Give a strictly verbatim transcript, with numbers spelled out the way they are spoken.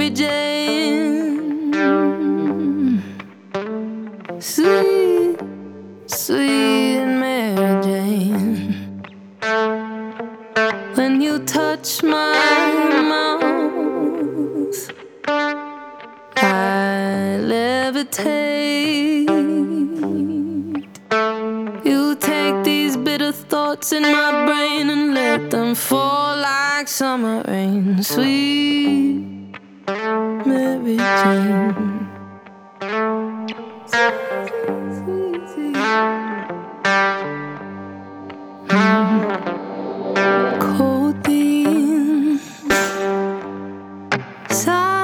Mary Jane. Sweet, sweet Mary Jane. When you touch my mouth, I levitate. You take these bitter thoughts in my brain and let them fall like summer rain. Sweet Mary Jane.